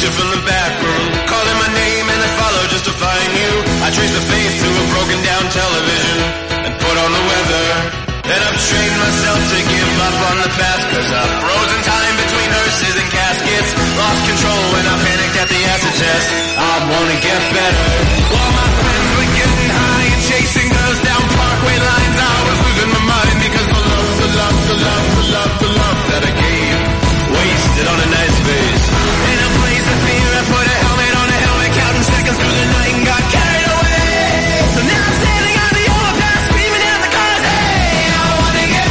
you from the back room, calling my name and I follow just to find you. I trace the face to a broken down television and put on the weather. And I've trained myself to give up on the past, cause I've frozen time between hearses and caskets. Lost control when I panicked at the acid test. I wanna get better. While my friends were getting high and chasing girls down parkway lines, I was losing my mind because the love that I gave wasted on a nice face. In a place of fear, I put a helmet on a helmet, counting seconds through the night and got carried away. So now I'm standing on the overpass, screaming down the cars, hey, I wanna get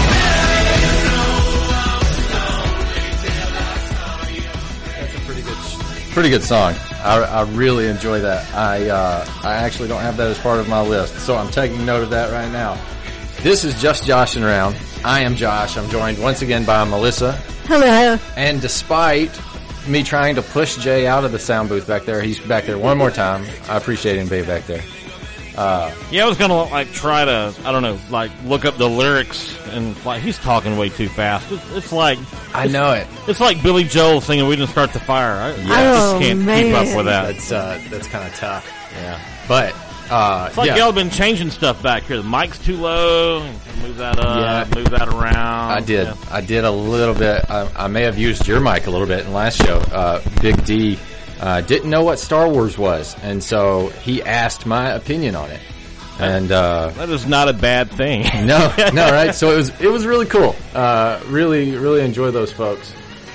better. That's a pretty good song. I really enjoy that. I actually don't have that as part of my list, so I'm taking note of that right now. This is Just Joshing Around. I am Josh. I'm joined once again by Melissa. Hello. And despite me trying to push Jay out of the sound booth back there, he's back there one more time. I appreciate him being back there. Yeah, I was gonna try to, I don't know, look up the lyrics, and he's talking way too fast. It's like I know it. It's like Billy Joel singing "We Didn't Start the Fire." I just can't keep up with that. That's kind of tough. Yeah, but it's like y'all been changing stuff back here. The mic's too low. Move that up. Move that around. I did. Yeah. I did a little bit. I may have used your mic a little bit in the last show. Big D didn't know what Star Wars was, and so he asked my opinion on it. And that is not a bad thing. No, right? So it was really cool. Really enjoy those folks.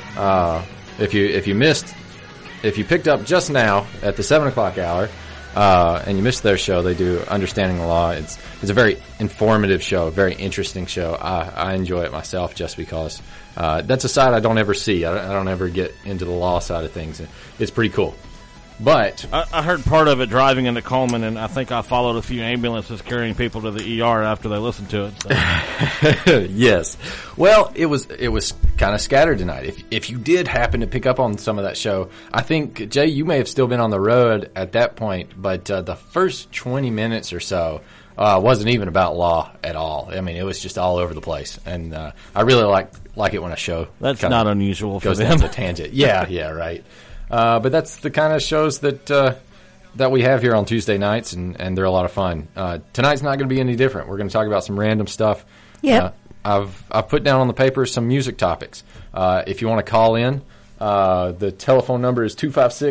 If you picked up just now at the 7:00 hour, and you missed their show, they do Understanding the Law. It's a very informative show, a very interesting show. I enjoy it myself just because that's a side I don't ever see. I don't ever get into the law side of things. It's pretty cool. But I heard part of it driving into Coleman, and I think I followed a few ambulances carrying people to the ER after they listened to it. So. Yes. Well, it was kind of scattered tonight. If you did happen to pick up on some of that show, I think, Jay, you may have still been on the road at that point, but the first 20 minutes or so wasn't even about law at all. I mean, it was just all over the place, and I really like it when a show that's not unusual for goes them. down a tangent. Yeah, right. But that's the kind of shows that we have here on Tuesday nights, and they're a lot of fun. Tonight's not going to be any different. We're going to talk about some random stuff. Yeah. I've put down on the paper some music topics. If you want to call in, the telephone number is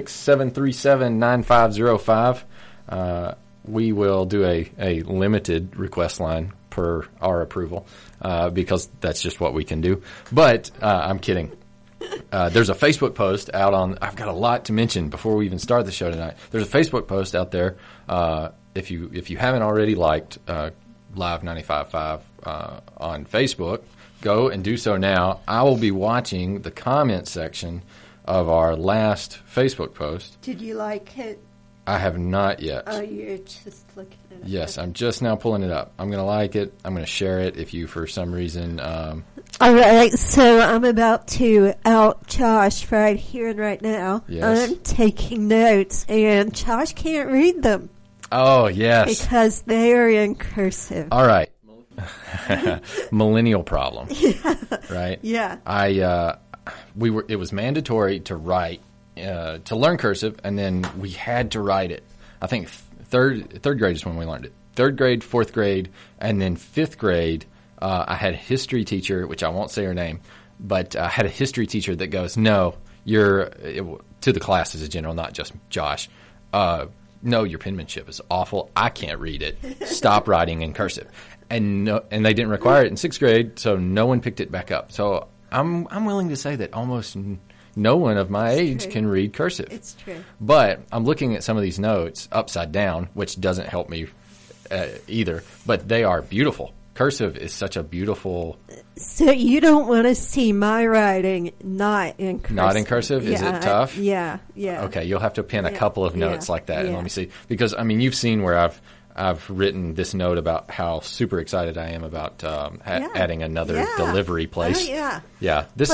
256-737-9505. We will do a limited request line per our approval, because that's just what we can do. But I'm kidding. There's a Facebook post out on. I've got a lot to mention before we even start the show tonight. There's a Facebook post out there. If you haven't already liked Live 95.5 on Facebook, go and do so now. I will be watching the comment section of our last Facebook post. Did you like it? I have not yet. Oh, you're just looking at it. Yes, I'm just now pulling it up. I'm going to like it. I'm going to share it if you, for some reason... All right, so I'm about to out Josh right here and right now. Yes. I'm taking notes, and Josh can't read them. Oh, yes. Because they are in cursive. All right. Millennial problem. Yeah. Right? Yeah. It was mandatory to write, to learn cursive, and then we had to write it. I think third grade is when we learned it. 3rd grade, 4th grade, and then 5th grade. I had a history teacher, which I won't say her name, but I had a history teacher that goes, no, to the class as a general, not just Josh. No, your penmanship is awful. I can't read it. Stop writing in cursive. And they didn't require it in 6th grade, so no one picked it back up. So I'm willing to say that almost no one of my age can read cursive. It's true. But I'm looking at some of these notes upside down, which doesn't help me either, but they are beautiful. Cursive is such a beautiful... So you don't want to see my writing not in cursive? Not in cursive? Is it tough? Yeah. Okay, you'll have to pin a couple of notes like that, and let me see. Because, I mean, you've seen where I've written this note about how super excited I am about adding another delivery place. Oh, yeah. Yeah, this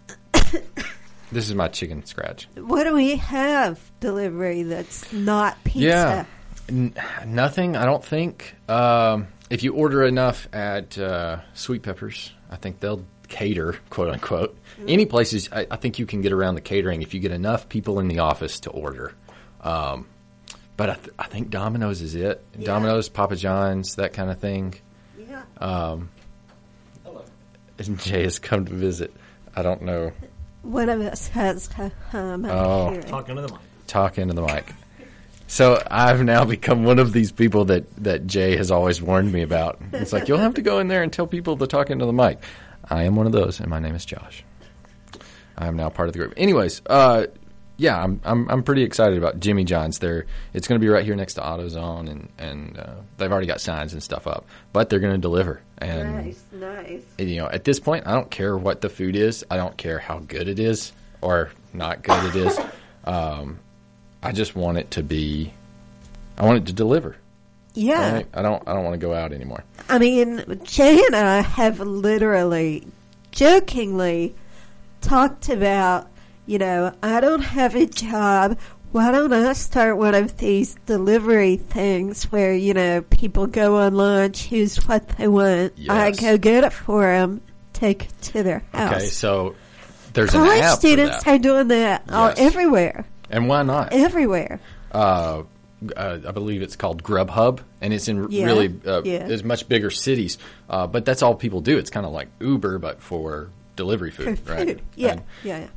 is my chicken scratch. What do we have delivery that's not pizza? Yeah, nothing, I don't think. If you order enough at Sweet Peppers, I think they'll cater, quote unquote. Any places, I think you can get around the catering if you get enough people in the office to order. But I think Domino's is it. Yeah. Domino's, Papa John's, that kind of thing. Yeah. And Jay has come to visit. I don't know. One of us has to Oh. hear it. Talking to the mic. Talk into the mic. So I've now become one of these people that Jay has always warned me about. It's like, you'll have to go in there and tell people to talk into the mic. I am one of those, and my name is Josh. I am now part of the group. Anyways, yeah, I'm pretty excited about Jimmy John's. It's going to be right here next to AutoZone, and they've already got signs and stuff up. But they're going to deliver. And Nice. at this point, I don't care what the food is. I don't care how good it is or not good it is. I just want it to be. I want it to deliver. Yeah. Right? I don't want to go out anymore. I mean, Jay and I have literally, jokingly talked about, I don't have a job. Why don't I start one of these delivery things where, people go online, choose what they want. Yes. I go get it for them, take it to their house. Okay, so there's an College app students for that. are doing that Yes. everywhere. And why not? Everywhere. I believe it's called Grubhub, and it's in Yeah, really yeah. it's much bigger cities. But that's all people do. It's kind of like Uber, but for delivery For food, food. right? Yeah, And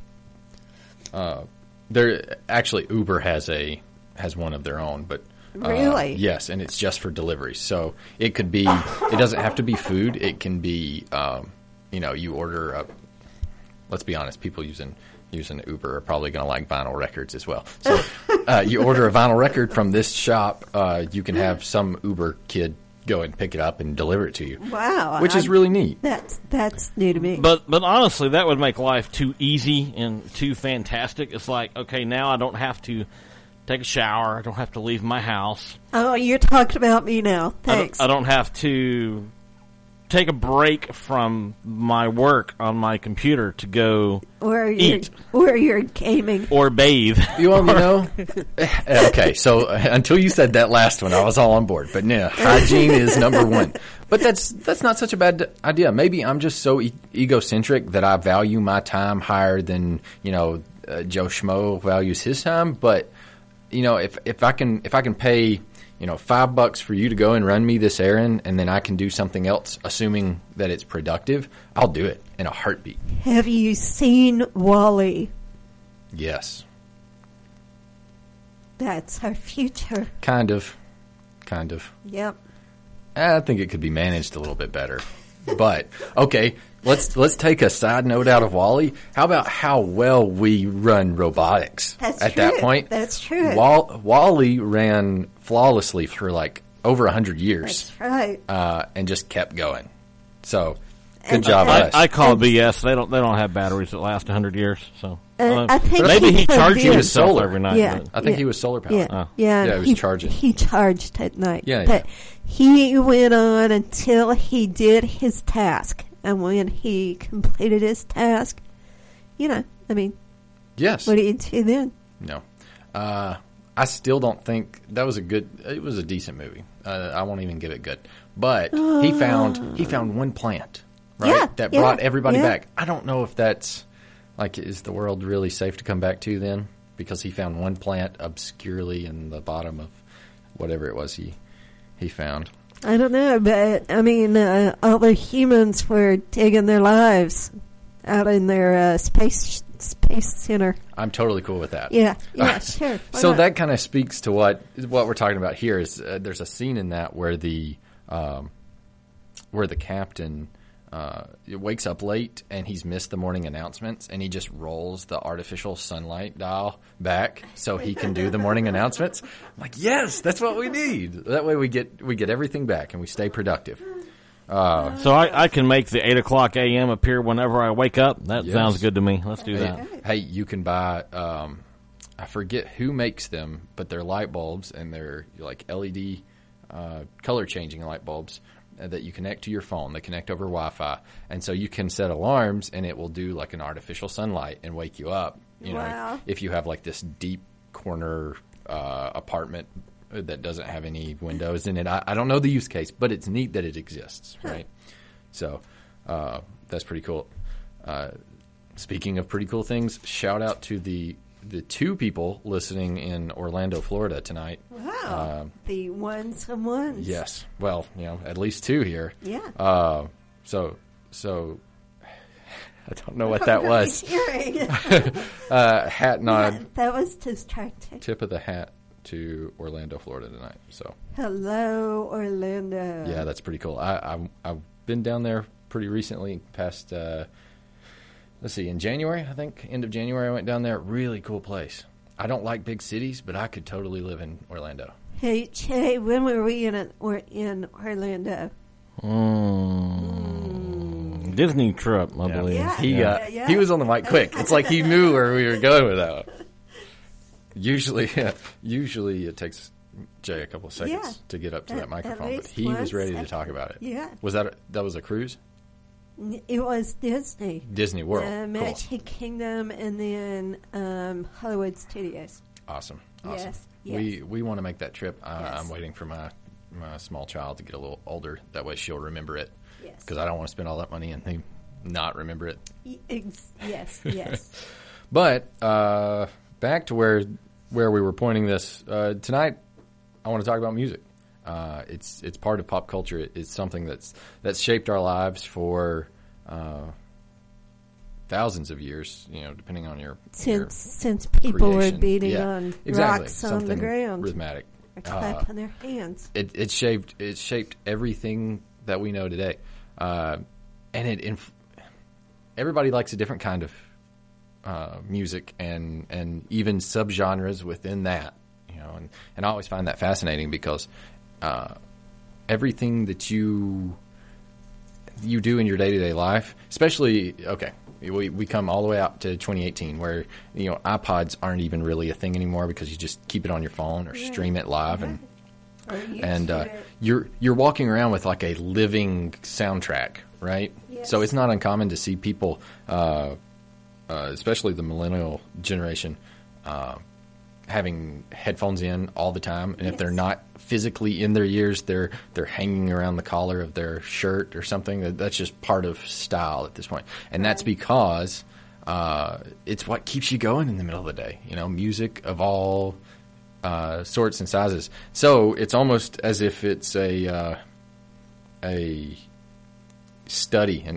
yeah. there actually Uber has one of their own, but Really? yes, and it's just for delivery. So it could be. It doesn't have to be food. It can be. You order. Let's be honest. People using Uber are probably going to like vinyl records as well. So you order a vinyl record from this shop, you can have some Uber kid go and pick it up and deliver it to you. Wow. Which is really neat. That's new to me. But honestly, that would make life too easy and too fantastic. It's like, okay, now I don't have to take a shower. I don't have to leave my house. Oh, you're talking about me now. Thanks. I don't have to take a break from my work on my computer to go eat Or you're gaming. or bathe. Okay, so until you said that last one, I was all on board. But yeah, hygiene is number one. But that's not such a bad idea. Maybe I'm just so egocentric that I value my time higher than Joe Schmo values his time. But if I can pay $5 for you to go and run me this errand, and then I can do something else, assuming that it's productive, I'll do it in a heartbeat. Have you seen Wall-E? Yes, That's our future. kind of. Yep. I think it could be managed a little bit better. But okay, let's take a side note out of Wall-E. How about how well we run robotics That's at true. that point? That's true. Wall-E ran flawlessly for like over 100 years, That's right. and just kept going. So good And- job, and- us. I call BS. They don't have batteries that last 100 years. So I think maybe he could charges do it. himself solar. every night. Yeah. but- I think he was solar powered. Yeah, Oh. yeah. Yeah, he was charging. He charged at night. Yeah, but he went on until he did his task, and when he completed his task, Yes. what do you do then? No. I still don't think that was it was a decent movie. I won't even give it good. But he found one plant, right? Yeah, that yeah, brought everybody yeah. back. I don't know if that's is the world really safe to come back to then? Because he found one plant obscurely in the bottom of whatever it was he found. I don't know, but I mean, all the humans were digging their lives out in their space center. I'm totally cool with that. Yeah, sure. Why So not? that kind of speaks to what we're talking about here. Is there's a scene in that where the captain wakes up late and he's missed the morning announcements, and he just rolls the artificial sunlight dial back so he can do the morning announcements. I'm like, yes, that's what we need. That way we get everything back and we stay productive. So I can make the 8 o'clock a.m. appear whenever I wake up. That Yes. sounds good to me. Let's do that. Hey, you can buy. I forget who makes them, but they're light bulbs, and they're like LED color changing light bulbs that you connect to your phone. They connect over Wi-Fi, and so you can set alarms, and it will do like an artificial sunlight and wake you up. Wow. If you have like this deep corner apartment that doesn't have any windows in it. I don't know the use case, but it's neat that it exists, right? So that's pretty cool. Speaking of pretty cool things, shout out to the 2 people listening in Orlando, Florida tonight. Wow. The ones and ones. Yes. Well, at least 2 here. Yeah. So I don't know what that was. Hat nod. Yeah, that was distracting. Tip of the hat to Orlando, Florida tonight. So hello, Orlando. yeah, that's pretty cool. I've been down there pretty recently. Past in January, I think, end of January, I went down there. Really cool place. I don't like big cities, but I could totally live in Orlando. Hey, Jay, when were we in Orlando? Disney trip, I believe. Yeah. He was on the mic quick. It's like he knew where we were going with that one. Usually it takes Jay a couple of seconds to get up to that microphone, but he was ready to talk about it. Yeah. Was that a cruise? It was Disney. Disney World. Magic Cool. Kingdom, and then Hollywood Studios. Awesome. Yes. We want to make that trip. Yes. I'm waiting for my small child to get a little older. That way she'll remember it. Yes. Because I don't want to spend all that money and not remember it. Yes. But back to where we were pointing this tonight. I want to talk about music. It's part of pop culture. It's something that's shaped our lives for thousands of years. Depending on your since people creation. were beating on rocks on the ground, rhythmic, or clapping their hands. It shaped everything that we know today, and everybody likes a different kind of music and even subgenres within that. And I always find that fascinating because everything that you do in your day-to-day life, especially, we come all the way out to 2018 where, iPods aren't even really a thing anymore because you just keep it on your phone or stream it live and you're walking around with like a living soundtrack, right? Yes. So it's not uncommon to see people, especially the millennial generation, having headphones in all the time, and if they're not physically in their ears, they're hanging around the collar of their shirt or something. That's just part of style at this point, and that's because it's what keeps you going in the middle of the day. Music of all sorts and sizes. So it's almost as if it's a study, an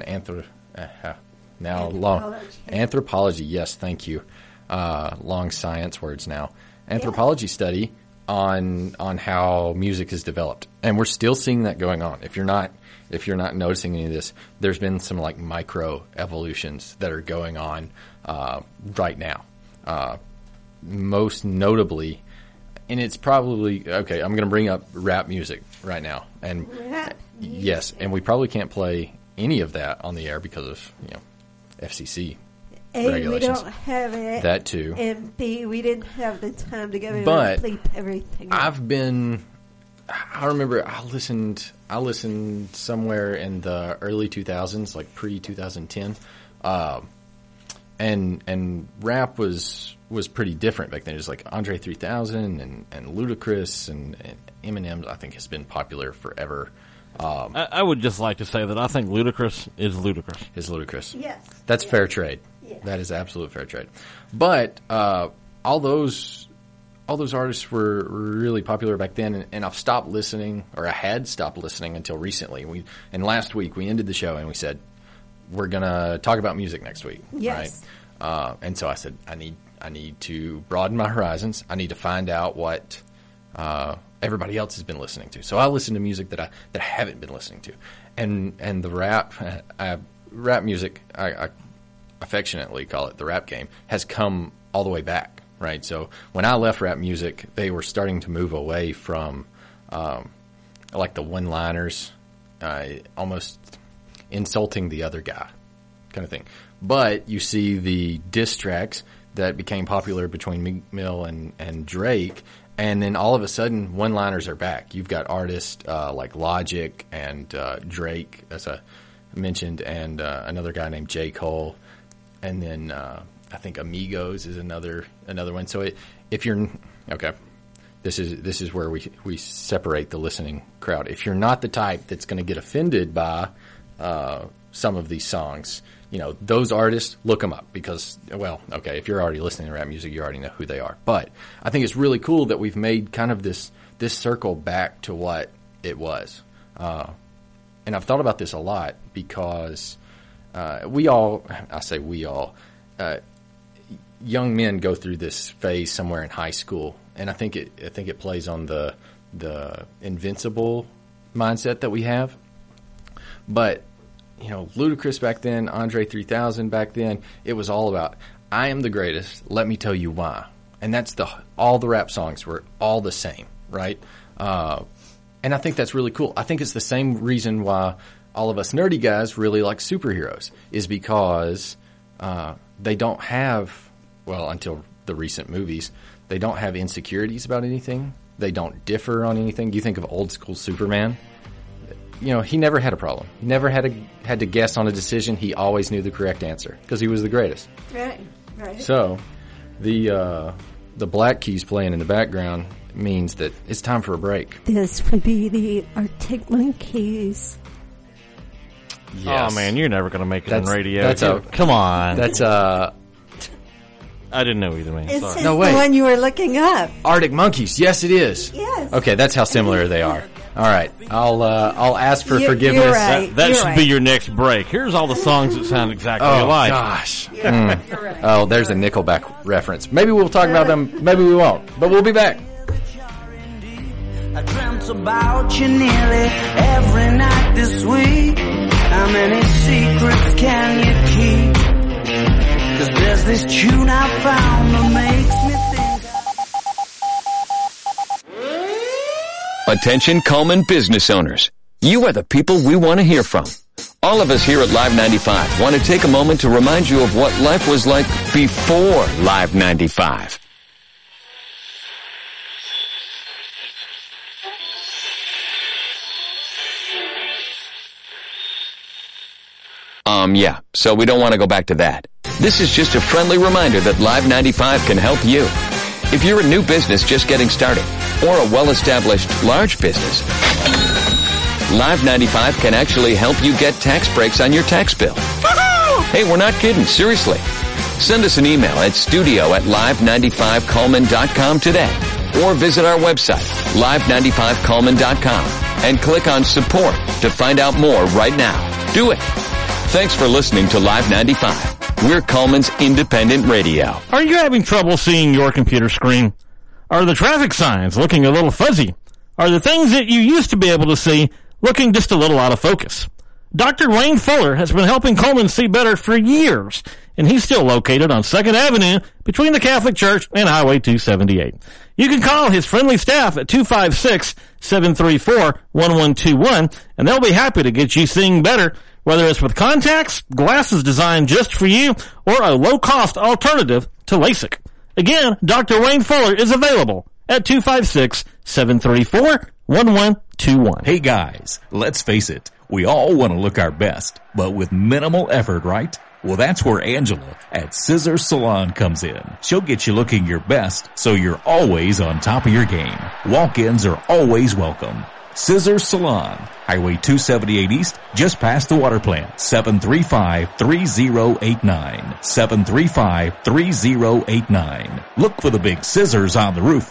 anthropology. Yes, thank you. Long science words now. Anthropology study on how music is developed, and we're still seeing that going on. If you're not noticing any of this, there's been some like micro evolutions that are going on right now. Most notably, and it's probably okay. I'm going to bring up rap music right now, and yes, and we probably can't play any of that on the air because of FCC. A, we don't have it. That too. And B, we didn't have the time to go in but and bleep everything. I remember I listened somewhere in the early 2000s, like pre-2010. And rap was pretty different back then. It was like Andre 3000 and Ludacris and Eminem, I think, has been popular forever. I would just like to say that I think Ludacris is ludicrous. Is ludicrous. Yes. That's fair trade. Yes. That is absolute fair trade. But all those artists were really popular back then, and I've stopped listening, or I had stopped listening until recently. And last week we ended the show and we said we're gonna talk about music next week. Yes. Right? And so I said I need to broaden my horizons. I need to find out what everybody else has been listening to. So I listen to music that I haven't been listening to, and the rap music, I affectionately call it the rap game, has come all the way back, right? So when I left rap music, they were starting to move away from like the one-liners, almost insulting the other guy kind of thing. But you see the diss tracks that became popular between Meek Mill and Drake, and then all of a sudden, one-liners are back. You've got artists like Logic and Drake, as I mentioned, and another guy named J. Cole, and then I think Amigos is another one. So if you're okay, this is where we separate the listening crowd. If you're not the type that's going to get offended by some of these songs, those artists, look them up because, well, okay, if you're already listening to rap music, you already know who they are. But I think it's really cool that we've made kind of this circle back to what it was. And I've thought about this a lot because young men go through this phase somewhere in high school, and I think it plays on the invincible mindset that we have. But Ludacris back then, Andre 3000 back then, it was all about, I am the greatest, let me tell you why. And that's all the rap songs were all the same, right? And I think that's really cool. I think it's the same reason why all of us nerdy guys really like superheroes, is because they don't have, well, until the recent movies, they don't have insecurities about anything. They don't differ on anything. You think of old school Superman. He never had a problem. Never had to guess on a decision. He always knew the correct answer because he was the greatest. Right. So, the Black Keys playing in the background means that it's time for a break. This would be the Arctic Monkeys. Yes. Oh man, you're never going to make it on radio. That's come on. That's I didn't know either, man. Is Sorry. this No, the wait. one you were looking up? Arctic Monkeys. Yes, it is. Yes. Okay, that's how similar they are. All right, I'll ask for forgiveness. You're right. That You're should right. be your next break. Here's all the songs that sound exactly Oh alike. gosh. You're right. Oh, there's a Nickelback reference. Maybe we'll talk about them. Maybe we won't. But we'll be back. I dreamt about you nearly every night this week. How many secrets can you keep? 'Cause there's this tune I found that makes me think. Attention Coleman business owners. You are the people we want to hear from. All of us here at Live 95 want to take a moment to remind you of what life was like before Live 95. Yeah, so we don't want to go back to that. This is just a friendly reminder that Live 95 can help you. If you're a new business just getting started, or a well-established large business, Live 95 can actually help you get tax breaks on your tax bill. Hey, we're not kidding, seriously. Send us an email at studio@live95coleman.com today, or visit our website, live95coleman.com, and click on support to find out more right now. Do it. Thanks for listening to Live 95. We're Coleman's independent radio. Are you having trouble seeing your computer screen? Are the traffic signs looking a little fuzzy? Are the things that you used to be able to see looking just a little out of focus? Dr. Wayne Fuller has been helping Coleman see better for years, and he's still located on 2nd Avenue between the Catholic Church and Highway 278. You can call his friendly staff at 256-734-1121, and they'll be happy to get you seeing better, whether it's with contacts, glasses designed just for you, or a low-cost alternative to LASIK. Again, Dr. Wayne Fuller is available at 256-734-1121. Hey guys, let's face it, we all want to look our best, but with minimal effort, right? Well, that's where Angela at Scissor Salon comes in. She'll get you looking your best, so you're always on top of your game. Walk-ins are always welcome. Scissor Salon, Highway 278 East, just past the water plant, 735-3089. 735-3089. Look for the big scissors on the roof.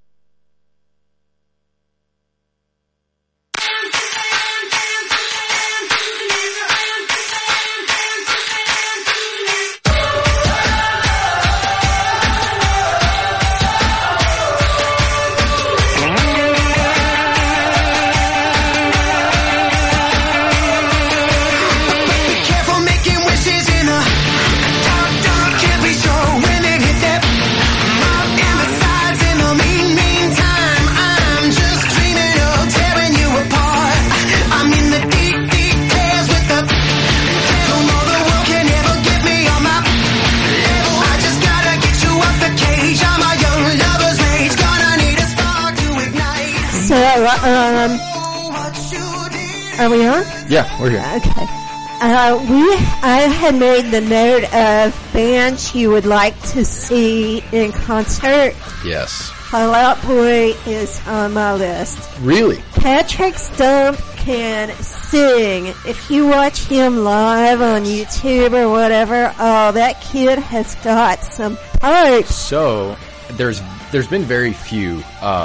Are we on? Yeah, we're here. Okay. I had made the note of bands you would like to see in concert. Yes. Fall Out Boy is on my list. Really? Patrick Stump can sing. If you watch him live on YouTube or whatever, oh, that kid has got some pipes. So there's been very few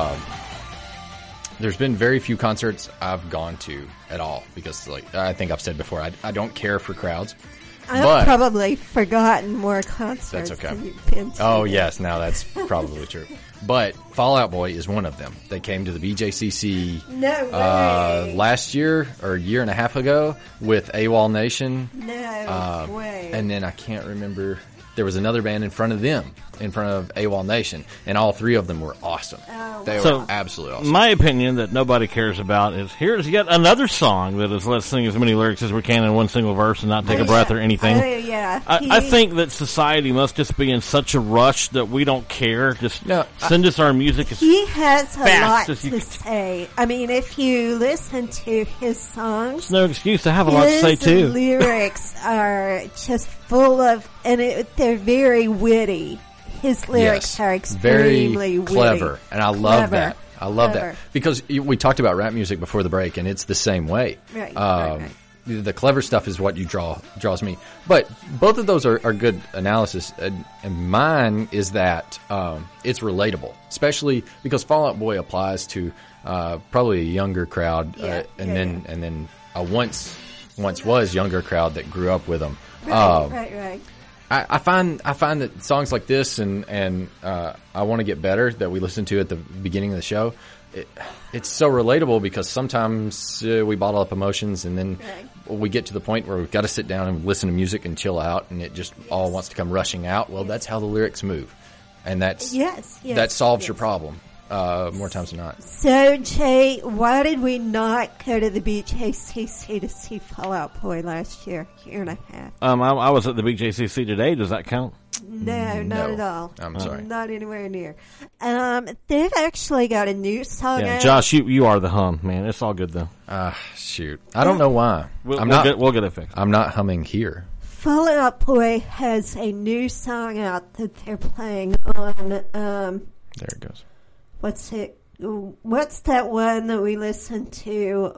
concerts I've gone to at all because, like I think I've said before, I don't care for crowds. I've probably forgotten more concerts That's okay. than you've been to. Oh yes, now that's probably true. But Fall Out Boy is one of them. They came to the BJCC No way. last year or a year and a half ago with AWOL Nation. No way. And then I can't remember. There was another band in front of them, in front of AWOL Nation, and all three of them were awesome. Oh, They So, were absolutely awesome. My opinion that nobody cares about is here's yet another song that is let's sing as many lyrics as we can in one single verse and not take a breath or anything. Oh, yeah. I think that society must just be in such a rush that we don't care. Just No, send us our music. He has a fast lot as you to can- say. I mean, if you listen to his songs, There's no excuse to have a lot to say his too. lyrics are just full of, and they're very witty. His lyrics Yes. are extremely very clever, witty. and I love Clever. that. I love Clever. that because we talked about rap music before the break, and it's the same way. Right, right. The clever stuff is what draws me. But both of those are good analysis, and mine is that it's relatable, especially because Fall Out Boy applies to probably a younger crowd, and then a once was younger crowd that grew up with them. Right. I find that songs like this and I Want to Get Better that we listened to at the beginning of the show, it's so relatable because sometimes we bottle up emotions and then we get to the point where we've got to sit down and listen to music and chill out and it just all wants to come rushing out. Well, that's how the lyrics move. And that solves your problem more times than not. So, Jay, why did we not go to the BJCC to see Fall Out Boy last year and a half? I was at the BJCC today. Does that count? No, not at all. I'm sorry. Not anywhere near. They've actually got a new song Yeah, out. Josh, you are the hum, man. It's all good though. Shoot. I don't know why. We'll get it fixed. I'm not humming here. Fall Out Boy has a new song out that they're playing on, There it goes. what's that one that we listen to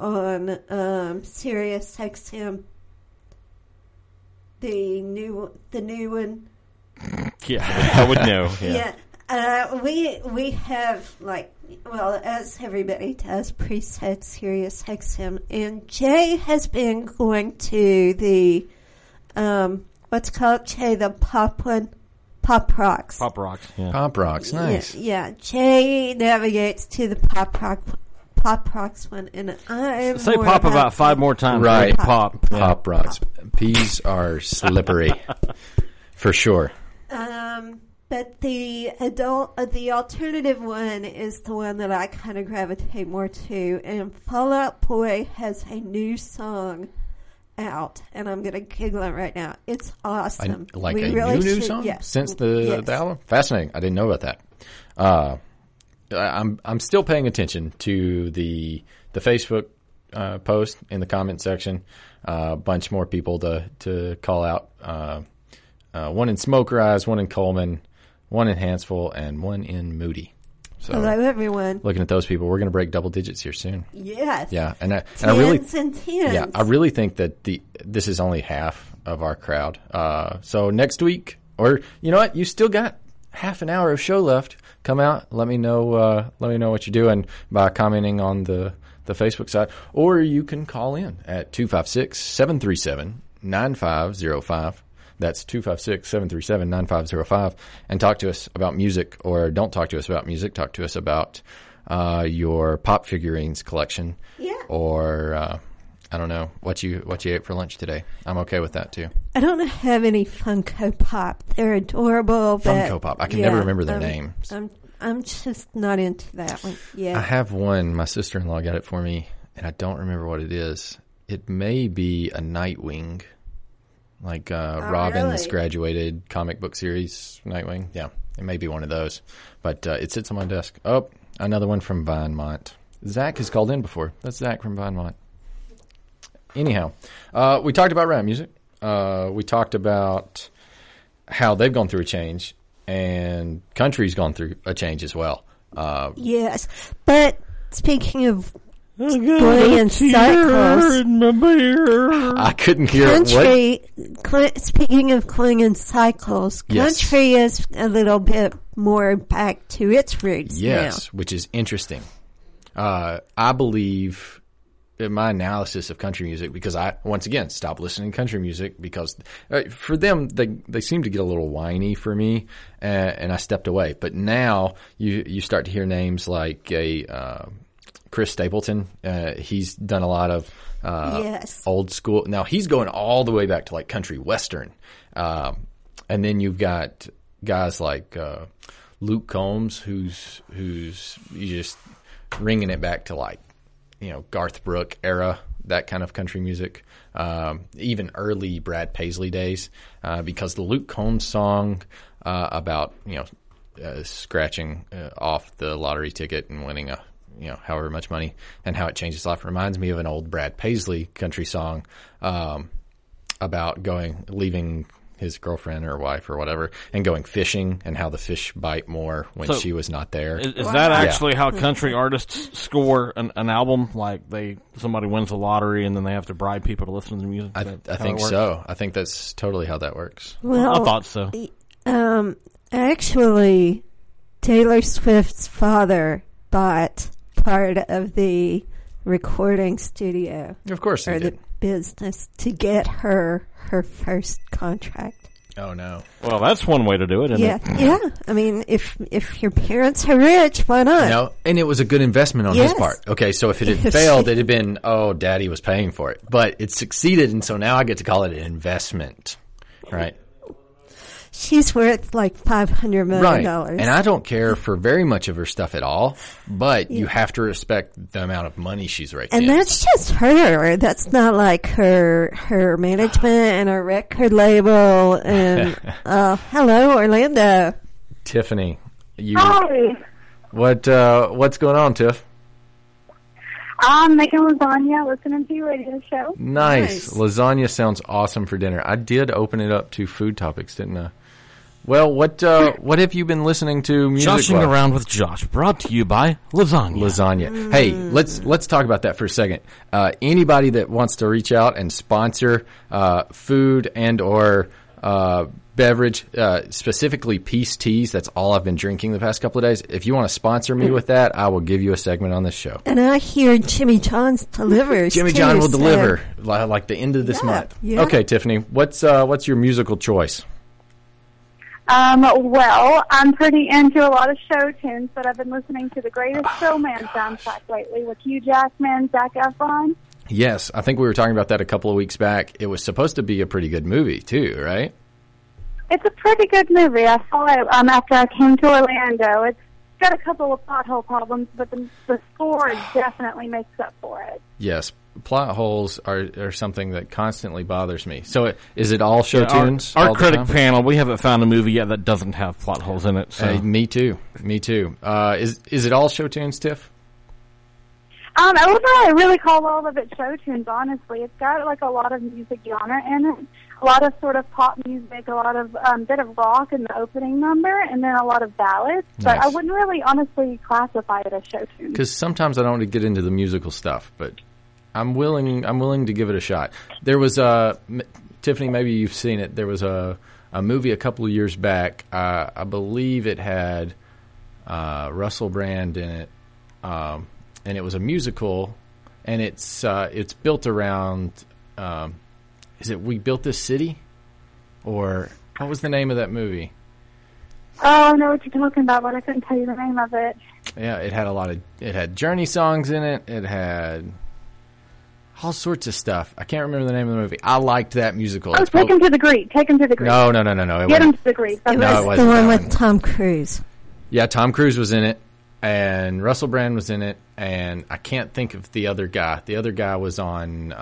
on Sirius XM? The new one. Yeah, I would know. Yeah. We have as everybody does, preset Sirius XM, and Jay has been going to the what's called, Jay, the pop one, Pop Rocks. Pop Rocks. Yeah. Pop Rocks, nice. Yeah. Jay navigates to the Pop Rocks one, and I'm Say more pop about about 5 more times. Right. Pop. Yeah. Pop Rocks. Peas are slippery. For sure. But the alternative one is the one that I kind of gravitate more to, and Fall Out Boy has a new song out, and I'm going to giggle it right now. It's awesome. New song? Yes. Since the album? Fascinating. I didn't know about that. I'm still paying attention to the Facebook post in the comment section. A bunch more people to call out. One in Smoker Eyes, one in Coleman, one in Hansville, and one in Moody. So, Hello, everyone. looking at those people, we're going to break double digits here soon. Yes. Yeah, and I Tens and tens. yeah, I really think that this is only half of our crowd. So next week, or you know what, you still got half an hour of show left. Come out, let me know what you're doing by commenting on the Facebook side, or you can call in at 256-737-9505. That's 256-737-9505, and talk to us about music, or don't talk to us about music. Talk to us about your pop figurines collection. Yeah. Or I don't know what you ate for lunch today. I'm okay with that too. I don't have any Funko Pop. They're adorable. But Funko Pop. I can never remember their names. I'm just not into that one. Yeah. I have one. My sister-in-law got it for me, and I don't remember what it is. It may be a Nightwing, like Robin's really? graduated comic book series Nightwing. Yeah, it may be one of those. But it sits on my desk. Oh, another one from Vinemont. Zach has called in before. That's Zach from Vinemont. Anyhow, we talked about rap music. We talked about how they've gone through a change, and country's gone through a change as well. Yes, but speaking of playing cycles, I couldn't hear what. Speaking of clinging cycles, Yes. country is a little bit more back to its roots Yes, which is interesting. I believe in my analysis of country music, because I, once again, stopped listening to country music because for them, they seem to get a little whiny for me, and I stepped away. But now you start to hear names like Chris Stapleton. He's done a lot of old school. Now he's going all the way back to like country western. And then you've got guys like Luke Combs, who's you just ringing it back to like, Garth Brooks era, that kind of country music. Even early Brad Paisley days, because the Luke Combs song about scratching off the lottery ticket and winning however much money, and how it changed his life, reminds me of an old Brad Paisley country song about leaving his girlfriend or wife or whatever and going fishing, and how the fish bite more when she was not there. Is that actually how country artists score an album? Like somebody wins the lottery and then they have to bribe people to listen to the music? I think so. I think that's totally how that works. Well, I thought so. Actually, Taylor Swift's father bought part of the recording studio. Of course, or the business to get her first contract. Oh no! Well, that's one way to do it, isn't it? Yeah. I mean, if your parents are rich, why not? And it was a good investment on his part. Okay, so if it had failed, it'd have been, daddy was paying for it. But it succeeded, and so now I get to call it an investment, right? She's worth like $500 million. Right. And I don't care for very much of her stuff at all, but you have to respect the amount of money she's raking in. And that's just her. That's not like her management and her record label. And hello, Orlando. Tiffany, Hi. what's going on, Tiff? I'm making lasagna, listening to your radio show. Nice. Lasagna sounds awesome for dinner. I did open it up to food topics, didn't I? Well, what have you been listening to music? Joshing Around with Josh, brought to you by Lasagna. Hey, let's talk about that for a second. Anybody that wants to reach out and sponsor food and or beverage, specifically Peace Teas, that's all I've been drinking the past couple of days. If you want to sponsor me with that, I will give you a segment on this show. And I hear Jimmy John's delivers. Jimmy John will deliver like the end of this month. Yeah. Okay, Tiffany, what's your musical choice? Well, I'm pretty into a lot of show tunes, but I've been listening to the Greatest Showman soundtrack lately with Hugh Jackman, Zac Efron. Yes, I think we were talking about that a couple of weeks back. It was supposed to be a pretty good movie, too, right? It's a pretty good movie. I saw it after I came to Orlando. It's got a couple of plot hole problems, but the score definitely makes up for it. Yes, plot holes are something that constantly bothers me. So is it all show tunes? Our critic panel, we haven't found a movie yet that doesn't have plot holes in it. So. Me too. Is it all show tunes, Tiff? I wouldn't really call all of it show tunes, honestly. It's got like a lot of music genre in it, a lot of sort of pop music, a lot of bit of rock in the opening number, and then a lot of ballads. Nice. But I wouldn't really honestly classify it as show tunes. Because sometimes I don't want to get into the musical stuff, but I'm willing to give it a shot. There was Tiffany, maybe you've seen it. There was a movie a couple of years back. I believe it had Russell Brand in it. And it was a musical, and it's built around, is it We Built This City? Or what was the name of that movie? Oh, I know what you're talking about, but I couldn't tell you the name of it. Yeah, it had Journey songs in it. It had all sorts of stuff. I can't remember the name of the movie. I liked that musical. Oh, Take Him to the Greek. Take Him to the Greek. No. Get Him to the Greek. It was the one with Tom Cruise. Yeah, Tom Cruise was in it. And Russell Brand was in it, and I can't think of the other guy. The other guy was on,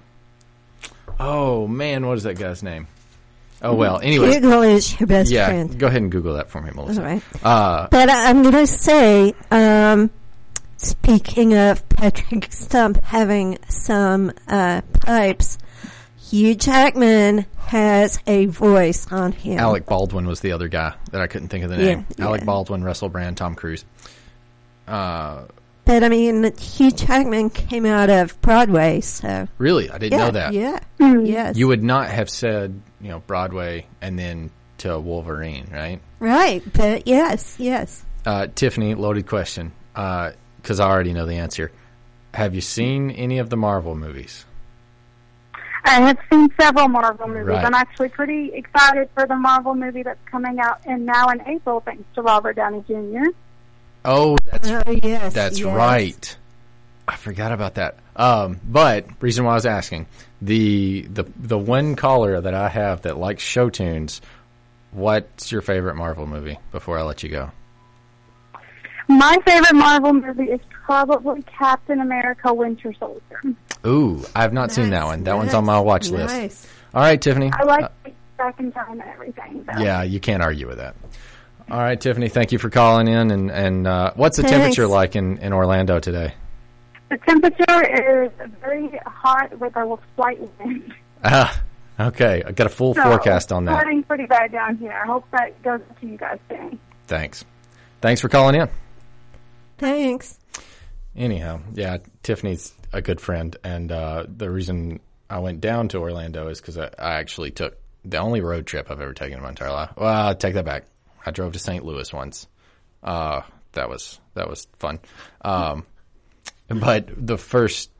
oh man, what is that guy's name? Oh well, anyway. Google is your best friend. Yeah, go ahead and Google that for me, Melissa. All right. But I'm going to say, speaking of Patrick Stump having some pipes, Hugh Jackman has a voice on him. Alec Baldwin was the other guy that I couldn't think of the name. Yeah. Alec Baldwin, Russell Brand, Tom Cruise. But, I mean, Hugh Jackman came out of Broadway, so... Really? I didn't know that. Yeah, yes. You would not have said, Broadway and then to Wolverine, right? Right, but yes. Tiffany, loaded question, because I already know the answer. Have you seen any of the Marvel movies? I have seen several Marvel movies. Right. I'm actually pretty excited for the Marvel movie that's coming out in April, thanks to Robert Downey Jr. Oh, yes. that's right. I forgot about that. But reason why I was asking, the one caller that I have that likes show tunes, what's your favorite Marvel movie? Before I let you go, my favorite Marvel movie is probably Captain America: Winter Soldier. Ooh, I have not seen that one. That one's on my watch list. All right, Tiffany. I like back in time and everything. So. Yeah, you can't argue with that. All right, Tiffany, thank you for calling in. And what's the temperature like in Orlando today? The temperature is very hot with a slight wind. Okay. I got a full forecast on that. It's starting pretty bad down here. I hope that goes to you guys soon. Thanks for calling in. Thanks. Anyhow, yeah, Tiffany's a good friend, and the reason I went down to Orlando is because I actually took the only road trip I've ever taken in my entire life. Well, I'll take that back. I drove to St. Louis once. That was fun. But the first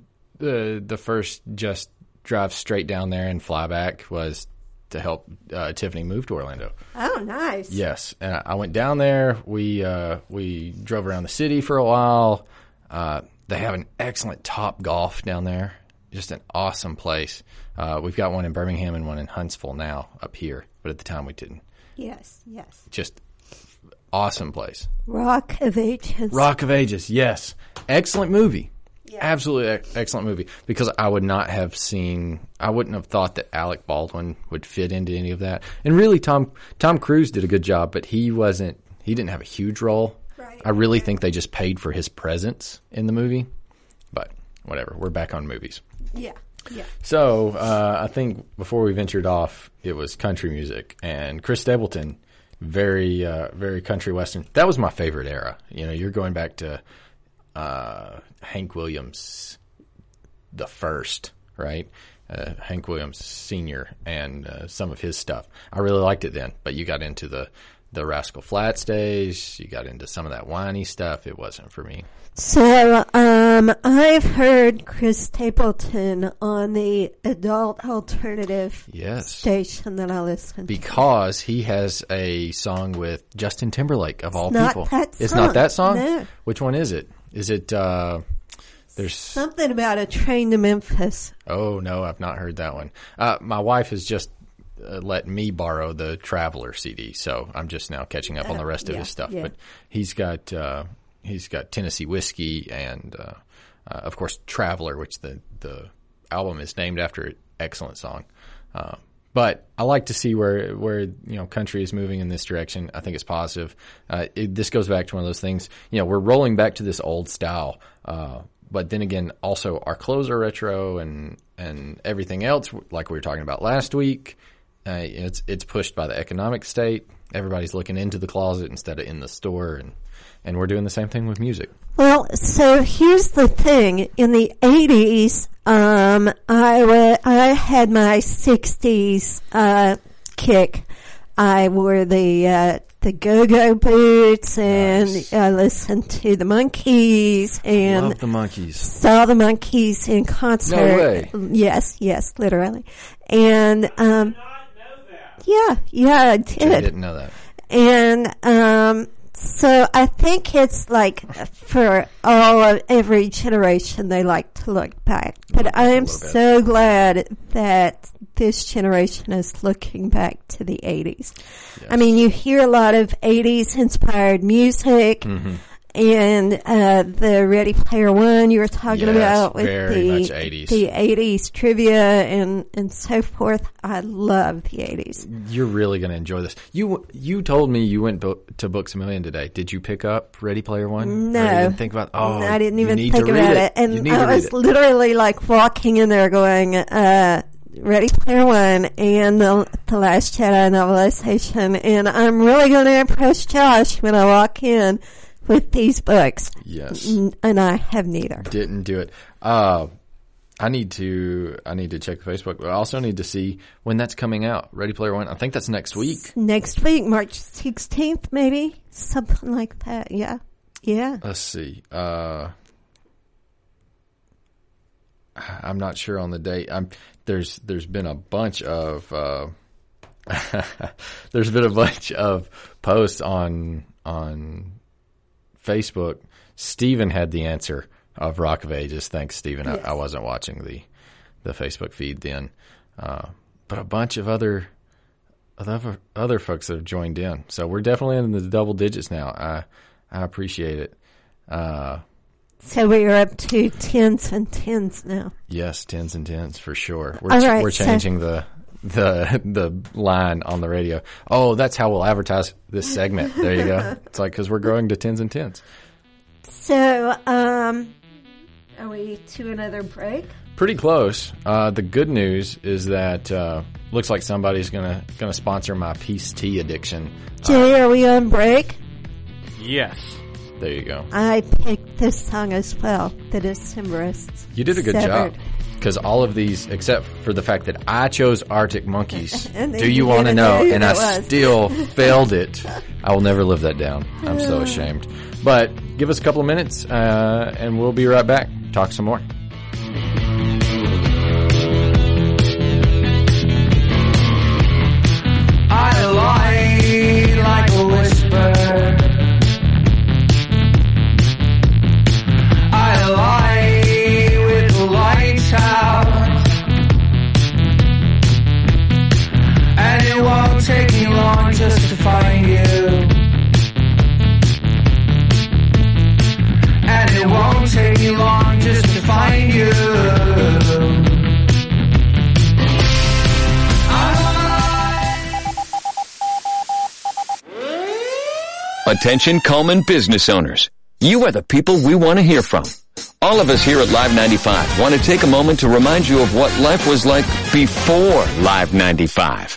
just drive straight down there and fly back was to help Tiffany move to Orlando. Oh, nice. Yes, and I went down there. We drove around the city for a while. They have an excellent Top Golf down there. Just an awesome place. We've got one in Birmingham and one in Huntsville now up here, but at the time we didn't. Yes. Just awesome place. Rock of Ages. Rock of Ages, yes. Excellent movie. Yeah. Absolutely excellent movie. Because I wouldn't have thought that Alec Baldwin would fit into any of that. And really, Tom Cruise did a good job, but he didn't have a huge role. Right. I really think they just paid for his presence in the movie. But whatever, we're back on movies. Yeah. So I think before we ventured off, it was country music, and Chris Stapleton, very country western. That was my favorite era. You're going back to Hank Williams the first, right? Hank Williams Sr. and some of his stuff. I really liked it then, but you got into the Rascal Flatts days. You got into some of that whiny stuff. It wasn't for me. So, I've heard Chris Stapleton on the adult alternative station that I listen to. Because he has a song with Justin Timberlake, of all people. It's not that song? No. Which one is it? Is it, there's something about a train to Memphis. Oh, no, I've not heard that one. My wife has just let me borrow the Traveler CD, so I'm just now catching up on the rest of his stuff. Yeah. But he's got Tennessee Whiskey and, of course, Traveler, which the album is named after it. Excellent song. But I like to see where country is moving in this direction. I think it's positive. This goes back to one of those things. We're rolling back to this old style. But then again, also our clothes are retro and everything else, like we were talking about last week. It's pushed by the economic state. Everybody's looking into the closet instead of in the store, and we're doing the same thing with music. Well, so here's the thing. In the 80s, I had my 60s kick. I wore the go-go boots, and nice. I listened to the Monkees, and love the Monkees. Saw the Monkees in concert. No way. Yes, literally. And yeah, I did. I didn't know that. And so I think it's like for every generation they like to look back. But I am so glad that this generation is looking back to the 80s. Yes. I mean, you hear a lot of 80s inspired music. Mm-hmm. And the Ready Player One you were talking about with much 80s. The 80s trivia and so forth. I love the 80s. You're really going to enjoy this. You told me you went to Books A Million today. Did you pick up Ready Player One? No. Or you didn't think about I didn't even think about it. And I was literally like walking in there going, Ready Player One and the Last Jedi novelization. And I'm really going to impress Josh when I walk in with these books. Yes. And I have neither. Didn't do it. I need to check the Facebook, but I also need to see when that's coming out. Ready Player One. I think that's next week. Next week, March 16th, maybe? Something like that, yeah. Yeah. Let's see. I'm not sure on the date. There's been a bunch of posts on Facebook. Stephen had the answer of Rock of Ages. Thanks, Stephen. Yes. I wasn't watching the Facebook feed then, but a bunch of other folks that have joined in. So we're definitely in the double digits now. I appreciate it. So we are up to 10s and 10s now. Yes, 10s and 10s for sure. We're changing the line on the radio. Oh, that's how we'll advertise this segment. There you go. It's like, because we're growing to 10s and 10s. So, are we to another break? Pretty close. The good news is that looks like somebody's gonna sponsor my Peace Tea addiction. Jay, are we on break? Yes. There you go. I picked this song as well, The Decemberists. You did a good Severed. job. Because all of these, except for the fact that I chose Arctic Monkeys, And do you want to didn't know? know who And that I was. still failed it. I will never live that down. I'm so ashamed. But give us a couple of minutes, and we'll be right back. Talk some more. I lie like a whisper. I lie with the lights out, and it won't take me long just to find you, and it won't take me long just to find you. Attention Coleman business owners. You are the people we want to hear from. All of us here at Live 95 want to take a moment to remind you of what life was like before Live 95.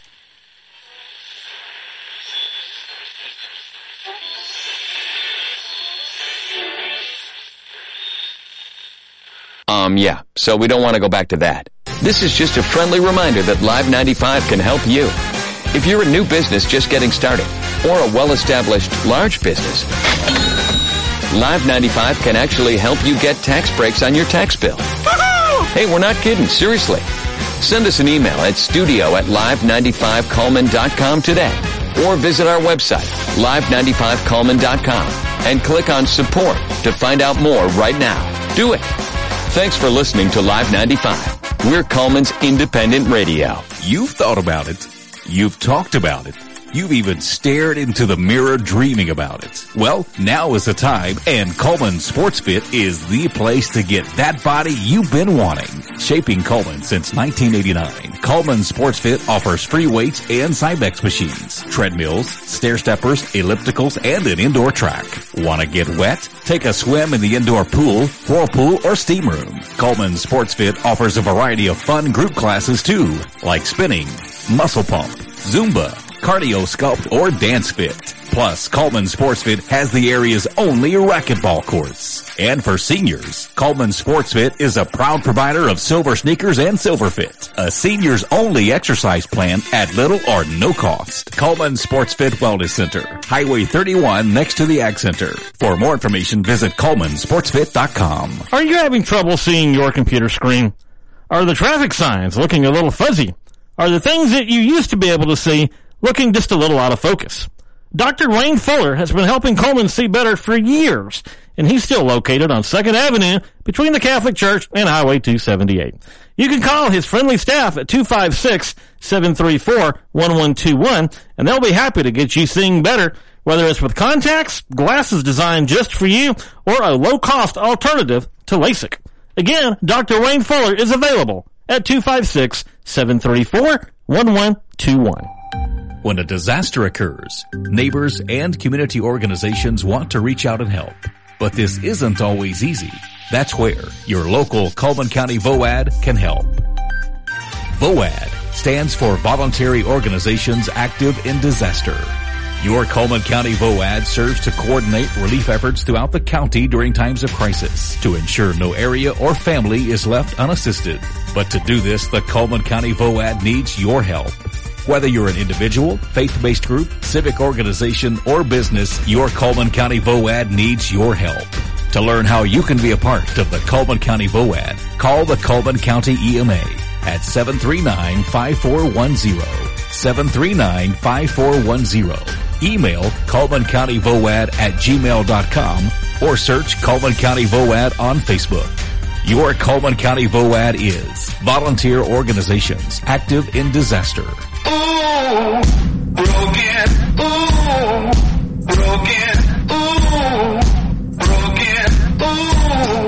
Yeah, so we don't want to go back to that. This is just a friendly reminder that Live 95 can help you. If you're a new business just getting started, or a well-established large business, Live 95 can actually help you get tax breaks on your tax bill. Hey, we're not kidding, seriously. Send us an email at studio@live95coleman.com today, or visit our website, live95coleman.com, and click on support to find out more right now. Do it. Thanks for listening to Live 95. We're Coleman's independent radio. You've thought about it. You've talked about it. You've even stared into the mirror dreaming about it. Well, now is the time, and Coleman Sports Fit is the place to get that body you've been wanting. Shaping Coleman since 1989, Coleman Sports Fit offers free weights and Cybex machines, treadmills, stair steppers, ellipticals, and an indoor track. Want to get wet? Take a swim in the indoor pool, whirlpool, or steam room. Coleman Sports Fit offers a variety of fun group classes too, like spinning, muscle pump, Zumba, cardio sculpt, or dance fit. Plus, Coleman Sports Fit has the area's only racquetball courts. And for seniors, Coleman Sports Fit is a proud provider of Silver Sneakers and Silver Fit, a seniors only exercise plan at little or no cost. Coleman Sports Fit Wellness Center, Highway 31 next to the Ag Center. For more information, visit ColemanSportsFit.com. Are you having trouble seeing your computer screen? Are the traffic signs looking a little fuzzy? Are the things that you used to be able to see looking just a little out of focus? Dr. Wayne Fuller has been helping Coleman see better for years, and he's still located on 2nd Avenue between the Catholic Church and Highway 278. You can call his friendly staff at 256-734-1121, and they'll be happy to get you seeing better, whether it's with contacts, glasses designed just for you, or a low-cost alternative to LASIK. Again, Dr. Wayne Fuller is available at 256-734-1121. When a disaster occurs, neighbors and community organizations want to reach out and help. But this isn't always easy. That's where your local Coleman County VOAD can help. VOAD stands for Voluntary Organizations Active in Disaster. Your Coleman County VOAD serves to coordinate relief efforts throughout the county during times of crisis to ensure no area or family is left unassisted. But to do this, the Coleman County VOAD needs your help. Whether you're an individual, faith-based group, civic organization, or business, your Coleman County VOAD needs your help. To learn how you can be a part of the Coleman County VOAD, call the Coleman County EMA at 739-5410. 739-5410. Email ColemanCountyVOAD@gmail.com or search Coleman County VOAD on Facebook. Your Coleman County VOAD is volunteer organizations active in disaster. Ooh, broken. Ooh, broken. Ooh, broken. Ooh.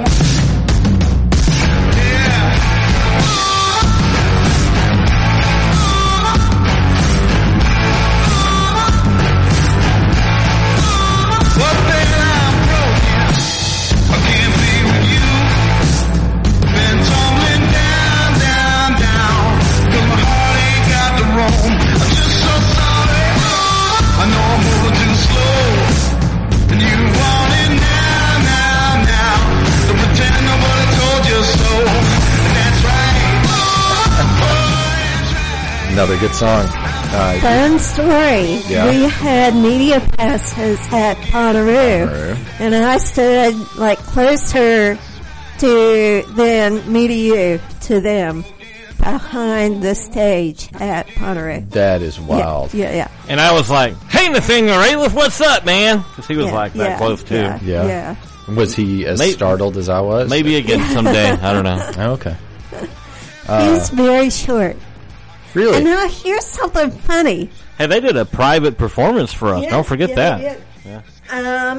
Another good song. Fun story. Yeah. We had media passes at Pontaroo, and I stood like closer to than me to you to them behind the stage at Pontaroo. That is wild. Yeah. And I was like, "Hey, Nathaniel Rateliff, what's up, man?" Because he was like that close too. Yeah. Was he as startled as I was? Maybe again someday. I don't know. Oh, okay. He's very short. Really? And now here's something funny. Hey, they did a private performance for us. Don't forget that. Yeah.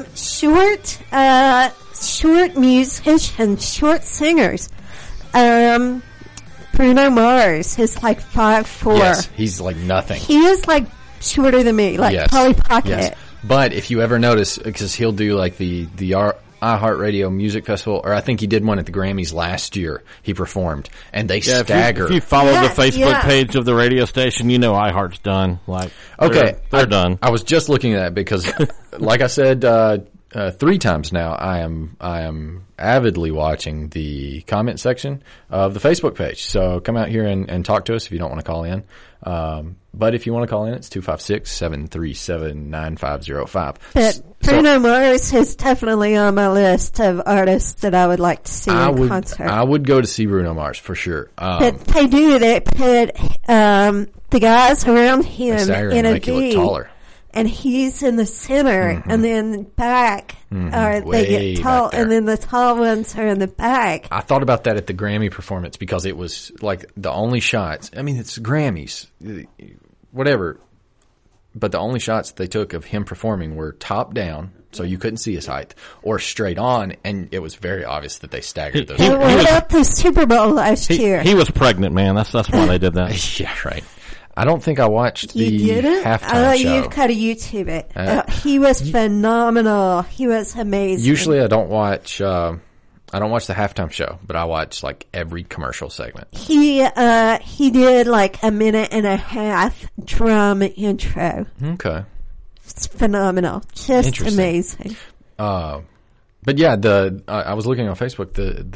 Short musicians, short singers. Bruno Mars is like 5'4". Yes, he's like nothing. He is like shorter than me, like Polly Pocket. Yes. But if you ever notice, because he'll do like the iHeartRadio Music Festival, or I think he did one at the Grammys last year. He performed, and they stagger. If you follow the Facebook page of the radio station, you know iHeart's done. Like, they're done. I was just looking at that because, like I said, 3 times now, I am avidly watching the comment section of the Facebook page. So come out here and talk to us if you don't want to call in. But if you want to call in, it's 256-737-9505. But Bruno Mars is definitely on my list of artists that I would like to see in concert. I would go to see Bruno Mars for sure. But they do. They put the guys around him in a V, taller. And he's in the center, and then back, they get tall, and then the tall ones are in the back. I thought about that at the Grammy performance because it was like the only shots. I mean, it's Grammys, whatever. But the only shots they took of him performing were top down, so you couldn't see his height, or straight on, and it was very obvious that they staggered those. What about the Super Bowl last year? He was pregnant, man. That's why they did that. Yeah, right. I don't think I watched the halftime show. You've got to YouTube it. He was phenomenal. He was amazing. Usually I don't watch the halftime show, but I watch like every commercial segment. He did like a minute and a half drum intro. Okay. It's phenomenal. Just amazing. But yeah, I was looking on Facebook,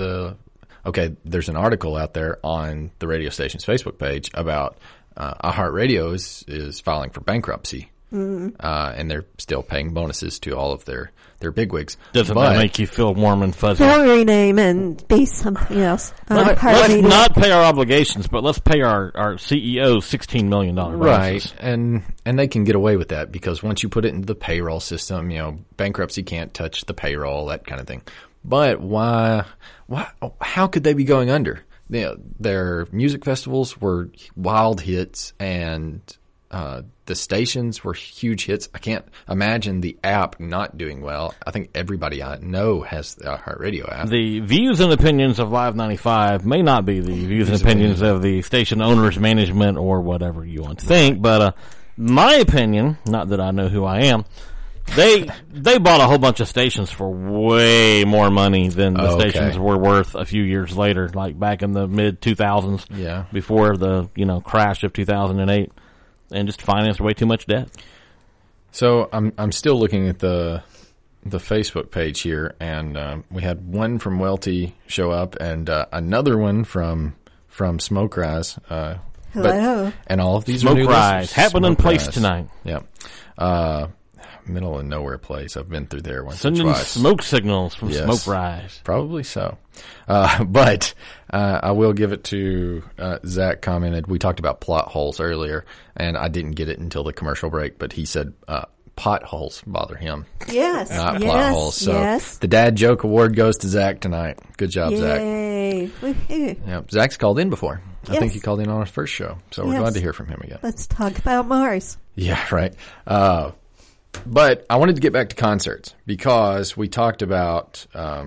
there's an article out there on the radio station's Facebook page about iHeartRadio is filing for bankruptcy, and they're still paying bonuses to all of their bigwigs. Doesn't that make you feel warm and fuzzy? They'll rename and be something else. Let's not pay our obligations, but let's pay our CEO $16 million bonuses. Right, and they can get away with that because once you put it into the payroll system, bankruptcy can't touch the payroll, that kind of thing. But why? How could they be going under? Their music festivals were wild hits, and the stations were huge hits. I can't imagine the app not doing well. I think everybody I know has the iHeartRadio app. The views and opinions of Live 95 may not be the views and opinions of the station owners, management, or whatever you want to think, but my opinion, not that I know who I am, They bought a whole bunch of stations for way more money than the stations were worth a few years later, like back in the mid 2000s. Yeah. Before the crash of 2008, and just financed way too much debt. So I'm still looking at the Facebook page here, and we had one from Welty show up, and another one from Smoke Rise. Hello. And all of these Smoke are new Rise, listeners. happening Smoke place Rise. tonight. Yeah. Middle of nowhere place. I've been through there once or Sending twice. smoke signals from Yes. Smoke Rise. Probably so. But I will give it to Zach commented. We talked about plot holes earlier, and I didn't get it until the commercial break, but he said potholes bother him, Yes. not yes, plot holes. So yes. the Dad Joke Award goes to Zach tonight. Good job, Zach. Yay. Woohoo. Yep. Zach's called in before. I Yes. think he called in on his first show, so we're Yes. glad to hear from him again. Let's talk about Mars. Yeah, right. But I wanted to get back to concerts because we talked about,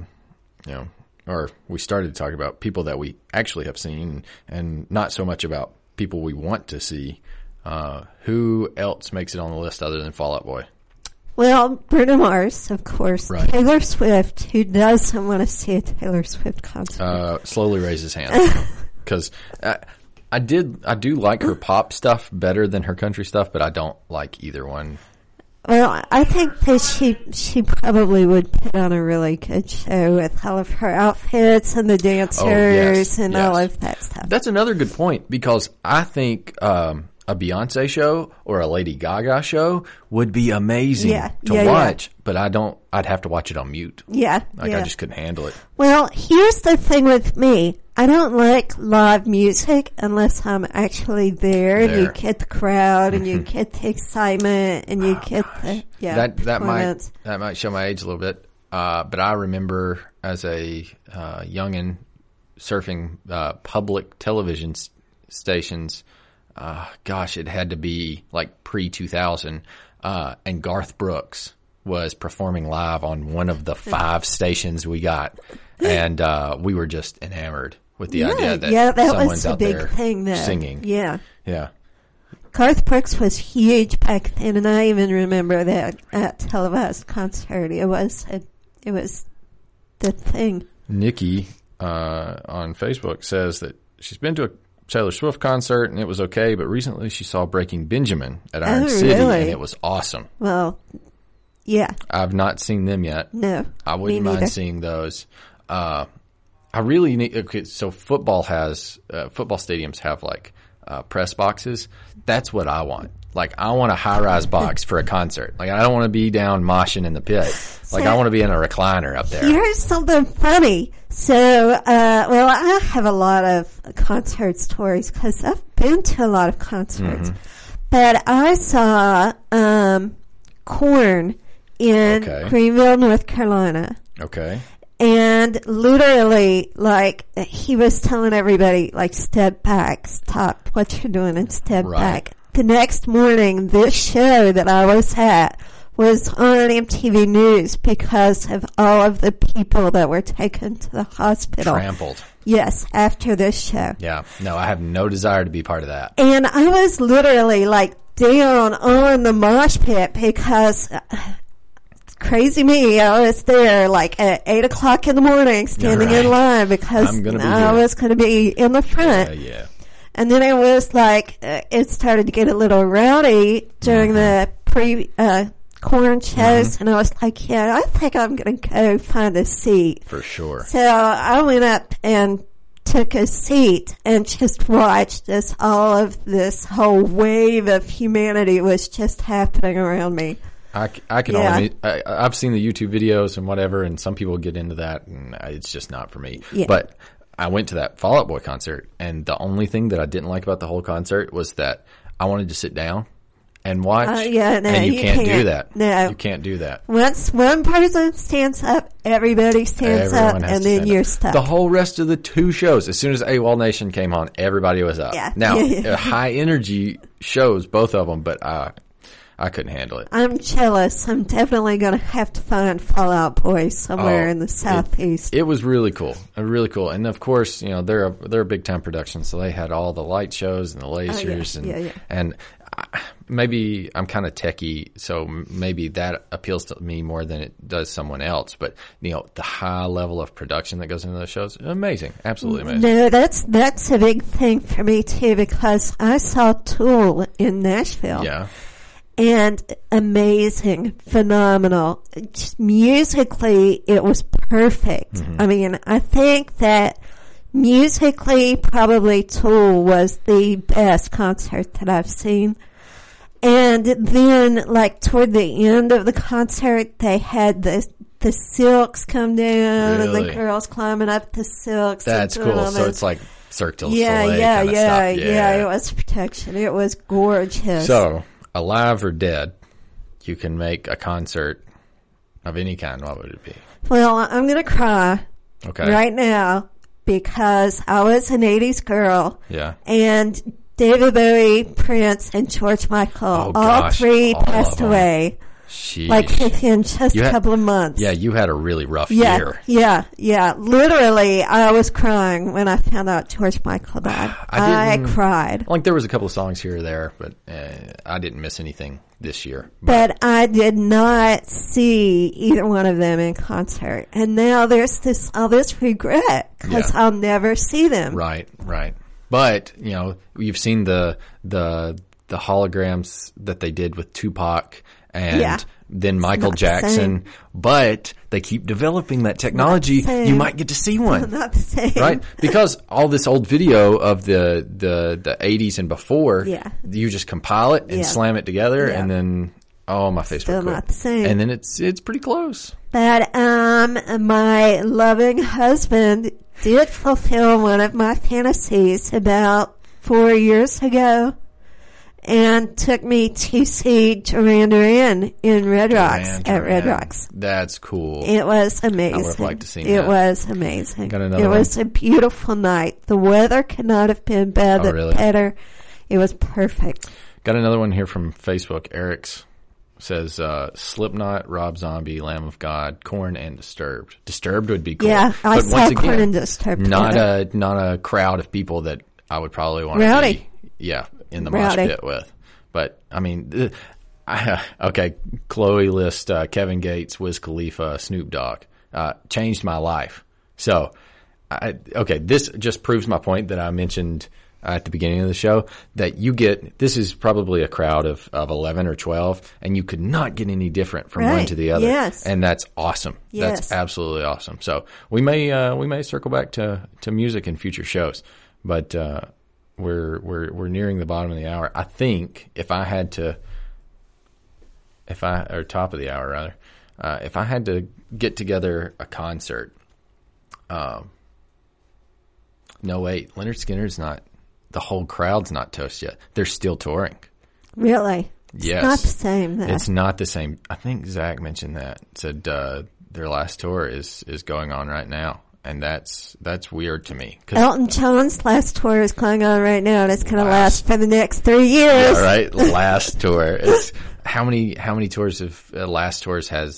or we started to talk about people that we actually have seen and not so much about people we want to see. Who else makes it on the list other than Fall Out Boy? Well, Bruno Mars, of course. Right. Taylor Swift. Who doesn't want to see a Taylor Swift concert? Slowly raise his hand because I do like her pop stuff better than her country stuff, but I don't like either one. Well, I think that she probably would put on a really good show with all of her outfits and the dancers and all of that stuff. That's another good point because I think a Beyonce show or a Lady Gaga show would be amazing to watch, but I'd have to watch it on mute. Yeah. I just couldn't handle it. Well, here's the thing with me. I don't like live music unless I'm actually there. And you get the crowd and you get the excitement and you get the that performance. might show my age a little bit. But I remember as a youngin surfing public television stations. It had to be like pre-2000, and Garth Brooks was performing live on one of the 5 stations we got, and we were just enamored with the idea that someone's was a out big there thing then. singing. Yeah. Garth Brooks was huge back then, and I even remember that televised concert. It was the thing. Nikki on Facebook says that she's been to a Taylor Swift concert and it was okay, but recently she saw Breaking Benjamin at Iron City and it was awesome. Well, yeah. I've not seen them yet. No. I wouldn't mind seeing those. I really need, so football stadiums have like press boxes. That's what I want. Like, I want a high-rise box for a concert. Like, I don't want to be down moshing in the pit. Like, I want to be in a recliner up there. Here's something funny. So, I have a lot of concert stories because I've been to a lot of concerts. But I saw Korn in Greenville, North Carolina. Okay. And literally, like, he was telling everybody, like, step back, stop what you're doing and step back. The next morning, this show that I was at was on MTV News because of all of the people that were taken to the hospital. Trampled. Yes, after this show. Yeah. No, I have no desire to be part of that. And I was literally, like, down on the mosh pit because... crazy me, I was there like at 8 o'clock in the morning standing in line because I was going to be in the front. Yeah. And then it was like, it started to get a little rowdy during the Korn shows, and I was like, I think I'm going to go find a seat. For sure. So I went up and took a seat and just watched as all of this whole wave of humanity was just happening around me. I can only, I've seen the YouTube videos and whatever, and some people get into that, and it's just not for me. Yeah. But I went to that Fall Out Boy concert, and the only thing that I didn't like about the whole concert was that I wanted to sit down and watch. And you can't do that. No. You can't do that. Once one person stands up, everybody stands up, and then you're stuck. The whole rest of the 2 shows, as soon as AWOL Nation came on, everybody was up. Yeah. Now, high energy shows, both of them, but I couldn't handle it. I'm jealous. I'm definitely going to have to find Fall Out Boy somewhere in the southeast. It was really cool. Really cool. And of course, they're a big time production, so they had all the light shows and the lasers and maybe I'm kind of techie, so maybe that appeals to me more than it does someone else. But the high level of production that goes into those shows, amazing, absolutely amazing. No, that's a big thing for me too because I saw Tool in Nashville. Yeah. and amazing, phenomenal. Just musically, it was perfect. I mean, I think that musically, probably Tool was the best concert that I've seen. And then, like, toward the end of the concert, they had the silks come down and the Really? girls climbing up the silks. That's and doing cool. all So this. it's like Cirque du Yeah, Soleil yeah, kind of yeah, stuff. yeah. It was protection. It was gorgeous. So, alive or dead, you can make a concert of any kind. What would it be? Well, I'm going to cry Okay. right now because I was an 80s girl. Yeah. And David Bowie, Prince, and George Michael, Oh, all gosh, three all of passed them. away. Sheesh. Like within just You a had- couple of months. Yeah, you had a really rough Yeah, year. yeah. Literally, I was crying when I found out George Michael died. I didn't- cried. Like there was a couple of songs here or there, but I didn't miss anything this year. But I did not see either one of them in concert. And now there's all this regret because Yeah. I'll never see them. Right. But you've seen the holograms that they did with Tupac and Yeah. then Michael not the Jackson. same. But they keep developing that technology. Not the same. You might get to see one. Not the same. Right? Because all this old video of the 80s and before, Yeah. you just compile it and Yeah. slam it together Yeah. and then, oh, my Facebook Still quit. not the same. And then it's pretty close. But my loving husband did fulfill one of my fantasies about 4 years ago and took me to see Duran Duran in Red Rocks, Duran at Red Duran. Rocks. That's cool. It was amazing. I would have liked to see It that. was amazing. Got another It one? was a beautiful night. The weather could not have been Oh, really? better. It was perfect. Got another one here from Facebook. Eric's says Slipknot, Rob Zombie, Lamb of God, Korn, and Disturbed. Disturbed would be cool. Yeah, I but saw once Korn again, and Disturbed not together. a crowd of people that I would probably want to Rowdy. be in the mosh Rowdy. pit with. But I mean, okay. Chloe lists Kevin Gates, Wiz Khalifa, Snoop Dogg. Changed my life. So, this just proves my point that I mentioned at the beginning of the show, that this is probably a crowd of 11 or 12, and you could not get any different from one Right. to the other. Yes. And that's awesome. Yes. That's absolutely awesome. So we may circle back to music in future shows, but we're nearing the bottom of the hour. I think or top of the hour rather, if I had to get together a concert, no wait, Leonard Skinner's not. The whole crowd's not toast yet. They're still touring. Really? Yes. It's not the same, though. It's not the same. I think Zach mentioned that. Said their last tour is going on right now, and that's weird to me. 'Cause- Elton John's last tour is going on right now, and it's going to last for the next 3 years. All right, last tour. It's how many tours of last tours has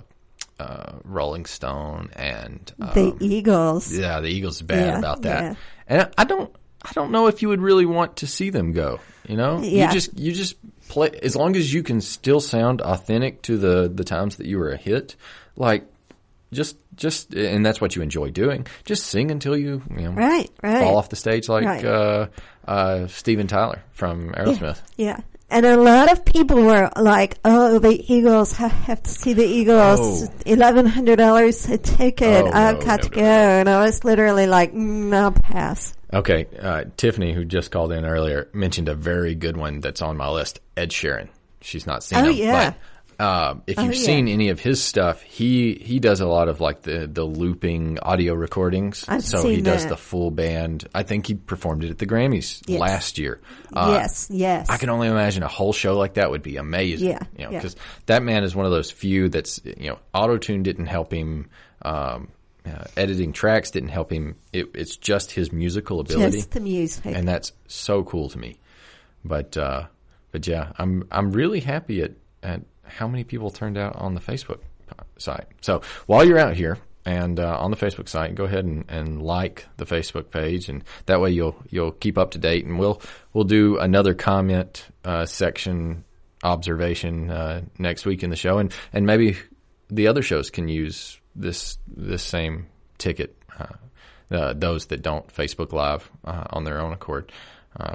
Rolling Stone and The Eagles. yeah, the Eagles bad Yeah, about that. yeah. And I don't know if you would really want to see them go. Yeah. You just play as long as you can still sound authentic to the times that you were a hit. Like just and that's what you enjoy doing. Just sing until you Right. fall off the stage like Right. Steven Tyler from Aerosmith. Yeah. And a lot of people were like, oh, the Eagles, I have to see the Eagles. Oh. $1,100 a ticket. Oh, I've no, got no, to no, go. no. And I was literally like, I'll pass. Okay, Tiffany, who just called in earlier, mentioned a very good one that's on my list. Ed Sheeran. She's not seen Oh, him, yeah. but if you've yeah. seen any of his stuff, he does a lot of like the looping audio recordings. I've so he seen does that. the full band. I think he performed it at the Grammys Yes. last year. Yes. I can only imagine a whole show like that would be amazing. Yeah, yeah. Because that man is one of those few that's auto-tune didn't help him. Editing tracks didn't help him. It's just his musical ability. Just the music. And that's so cool to me. But yeah, I'm really happy at how many people turned out on the Facebook site. So while you're out here and on the Facebook site, go ahead and like the Facebook page, and that way you'll keep up to date. And we'll do another comment section observation next week in the show, and maybe the other shows can use this same ticket. Those that don't Facebook Live on their own accord, but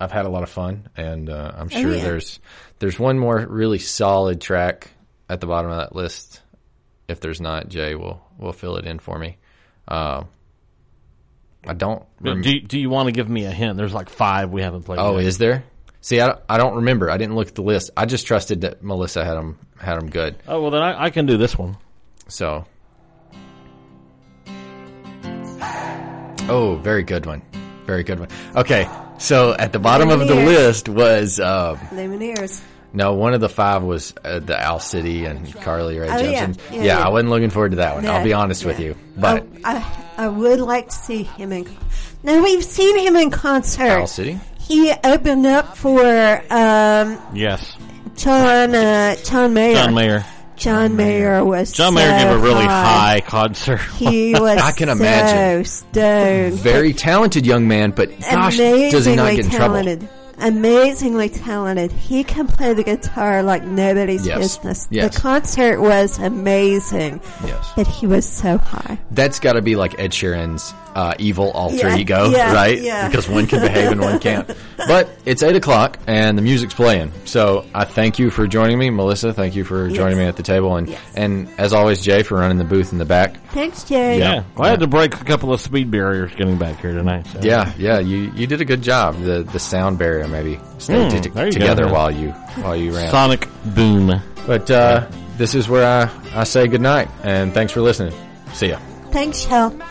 I've had a lot of fun, and I'm sure yeah. there's one more really solid track at the bottom of that list. If there's not, Jay will fill it in for me. I don't. Do you want to give me a hint? There's like 5 we haven't played. Oh, yet. is there? See, I don't remember. I didn't look at the list. I just trusted that Melissa had them good. Oh, well, then I can do this one. So, oh, very good one. Very good one. Okay, so at the bottom of the list was Lumineers. no, one of the 5 was the Owl City and Carly Rae Jepsen. Yeah, I wasn't looking forward to that one. No, I'll be honest with you, but I would like to see him in. No, we've seen him in concert. Owl City. He opened up for Yes. John Mayer. John Mayer. John Mayer was John so Mayer gave a really high. high concert. He was I can so imagine. stoned. Very talented young man, but gosh, does he not get in trouble? Amazingly talented. He can play the guitar like nobody's business. Yes. The concert was amazing. Yes. But he was so high. That's got to be like Ed Sheeran's evil alter Yeah, ego, yeah, right? yeah. Because one can behave and one can't. But it's 8 o'clock and the music's playing. So I thank you for joining me, Melissa. Thank you for joining me at the table, and as always, Jay, for running the booth in the back. Thanks, Jay. Yeah. Well, I had to break a couple of speed barriers getting back here tonight. So. Yeah, you did a good job. The sound barrier maybe stayed there you together go. while you ran. Sonic boom. But this is where I say goodnight and thanks for listening. See ya. Thanks, Shell.